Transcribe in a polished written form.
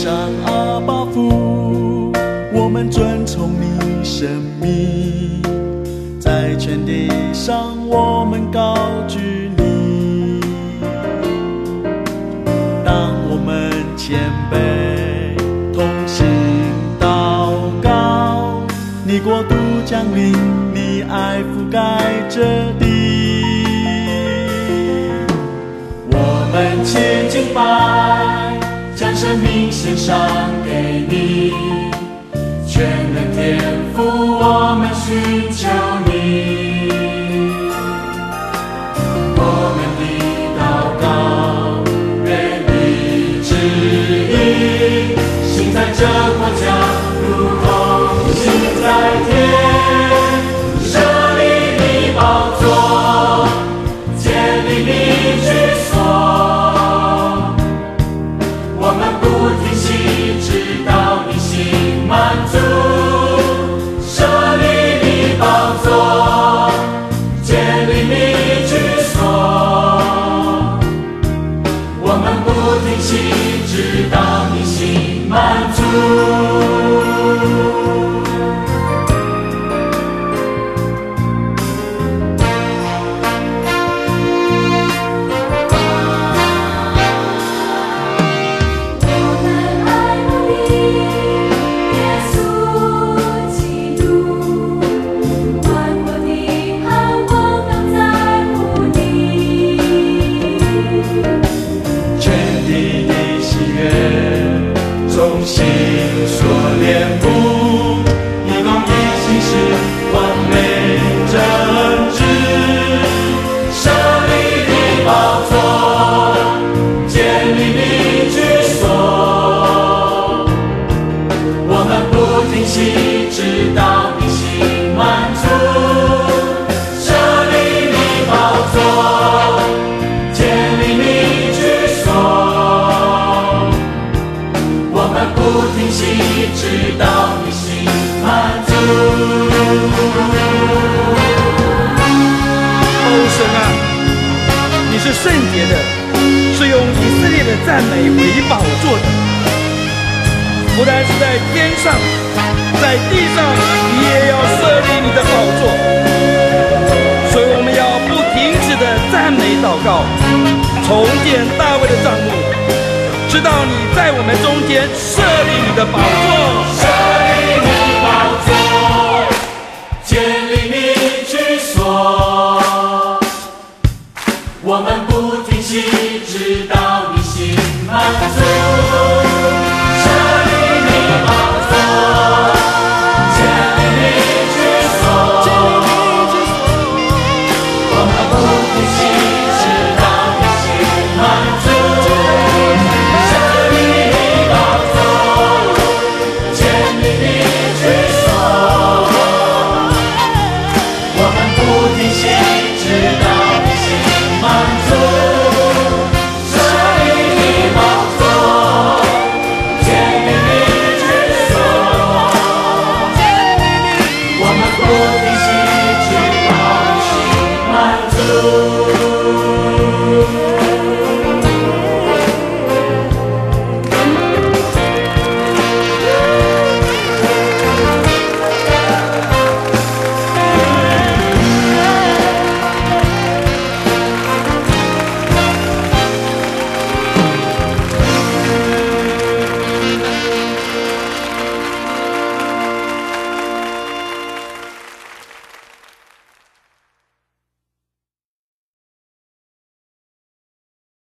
上阿爸父，我们尊崇你生命，在全地上我们高举你。当我们谦卑同心祷告，你国度降临，你爱覆盖这地。我们谦敬拜，将生命献上给你，全能天父，我们寻求你。我们的祷告愿你旨意，行在这国家，如同行在天。设立你宝座，建立你居所，我们不停息，直到你心满足。设立你宝座，建立你居所，我们不停息，直到你心满足。心所恋慕，以公义行事，完美正直。设立你宝座，建立你居所，我们不停息，直到你心满足。设立你宝座，建立你居所，我们不停息，直到你心满足。 神啊，你是圣洁的，是用以色列的赞美为宝座的。不但是在天上，在地上，你也要设立你的宝座。所以我们要不停止的赞美祷告，重建大卫的帐幕，直到你在我们中间设立你的宝座。